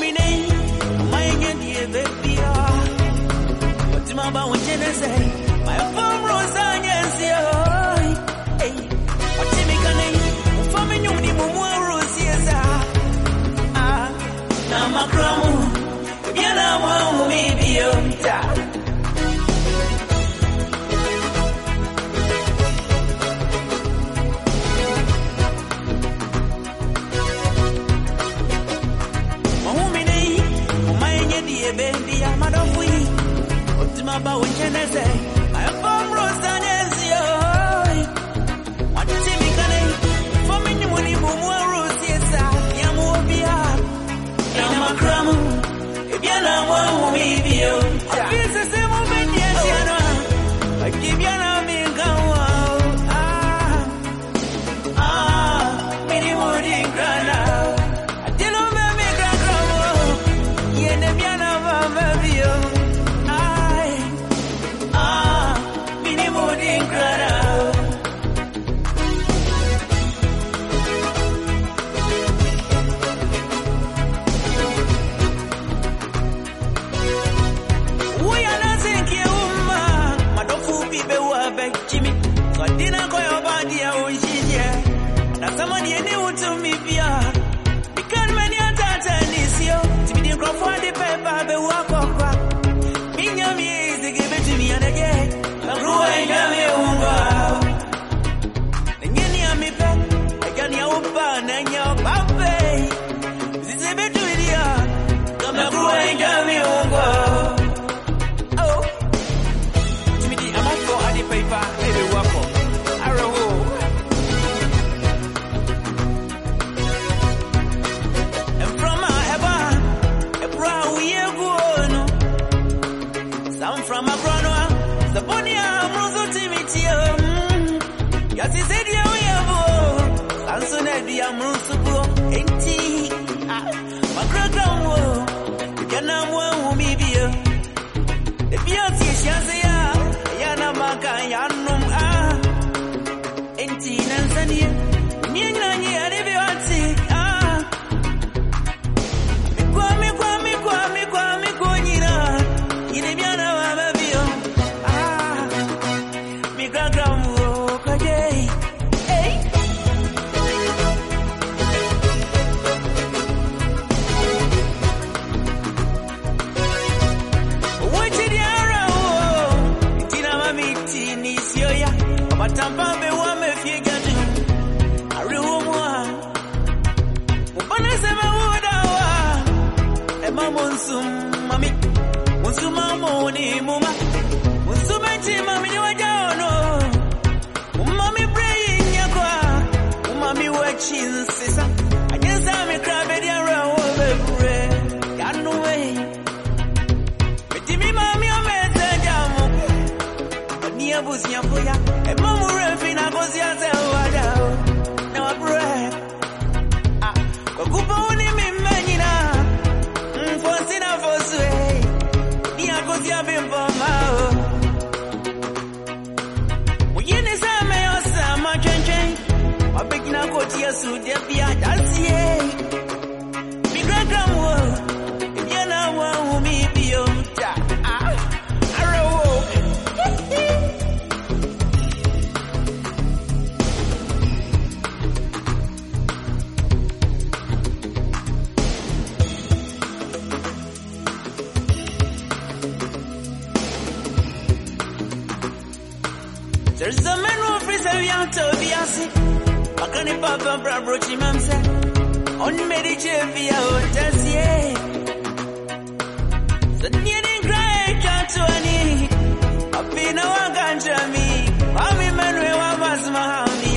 There's a man who frees a young to be a sick. I can't papa broach him, I'm saying. On meditate via hotels, yeah. So needing cry, can't do any. I've been a one country, me. I'm a man who was my honey.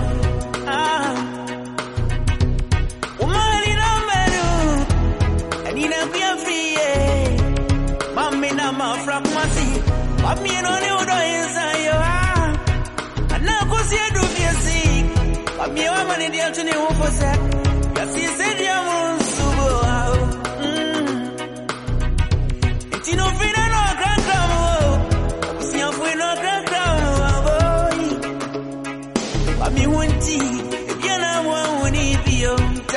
Woman in a meadow, and in a beer free, yeah. Mammy, I'm a frog, my seat. I'm in on you, inside your house. Now go see do be sick. But me wa mani dia tuni wo for say. Ya si se dia mun subo. Iti no fina no grand crown wo. Si an fwe no grand crown boy. But me won't e bien na mo woni bio.